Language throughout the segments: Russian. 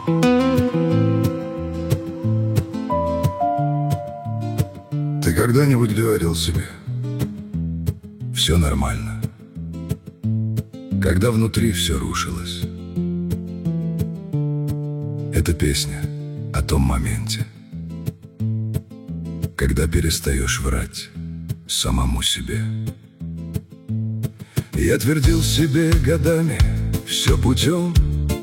Ты когда-нибудь говорил себе: все нормально, когда внутри все рушилось? Эта песня о том моменте, когда перестаешь врать самому себе. Я твердил себе годами все путем,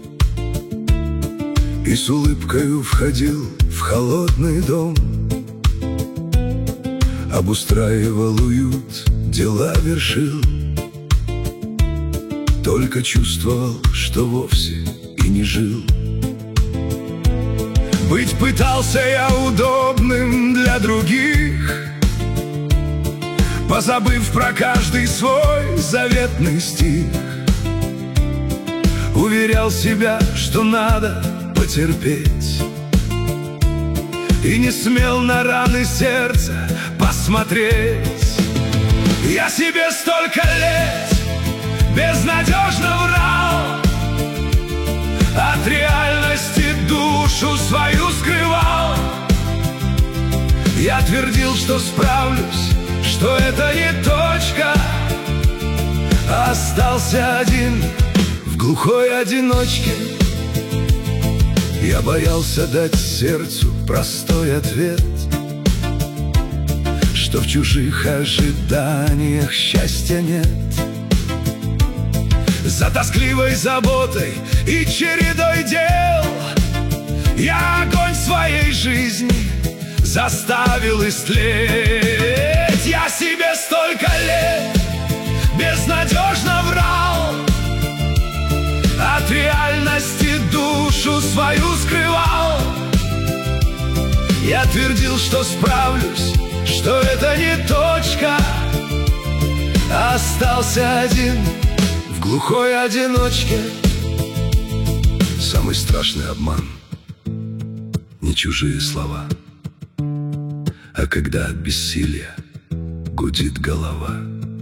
и с улыбкою входил в холодный дом. Обустраивал уют, дела вершил, только чувствовал, что вовсе и не жил. Быть пытался я удобным для других, позабыв про каждый свой заветный стих. Уверял себя, что надо потерпеть, и не смел на раны сердца посмотреть. Я себе столько лет безнадежно врал, от реальности душу свою скрывал. Я твердил, что справлюсь, что это не точка. Остался один в глухой одиночке. Я боялся дать сердцу простой ответ, что в чужих ожиданиях счастья нет. За тоскливой заботой и чередой дел я огонь своей жизни заставил истлеть. Я себе столько лет безнадежно врал, от реальности душу свою скрывал. Я твердил, что справлюсь, что это не точка. Остался один в глухой одиночке. Самый страшный обман — не чужие слова, а когда от бессилия гудит голова.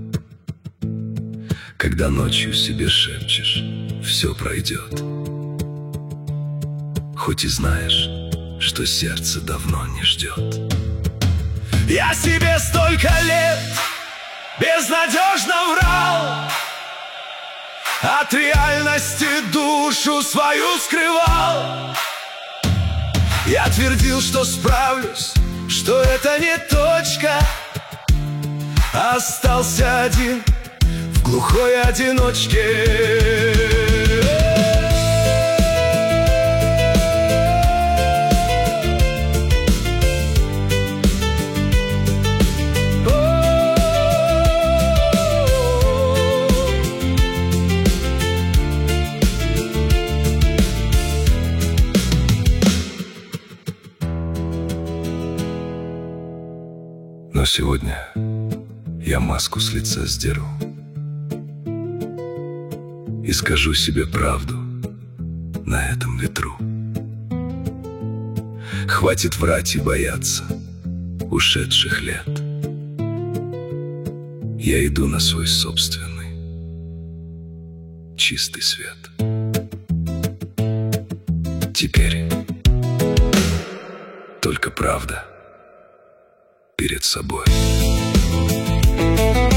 Когда ночью себе шепчешь: все пройдет, хоть и знаешь, что сердце давно не ждет. Я себе столько лет безнадежно врал, от реальности душу свою скрывал. Я твердил, что справлюсь, что это не точка. Остался один в глухой одиночке. Но сегодня я маску с лица сдеру и скажу себе правду на этом ветру. Хватит врать и бояться ушедших лет. Я иду на свой собственный чистый свет. Теперь только правда перед собой.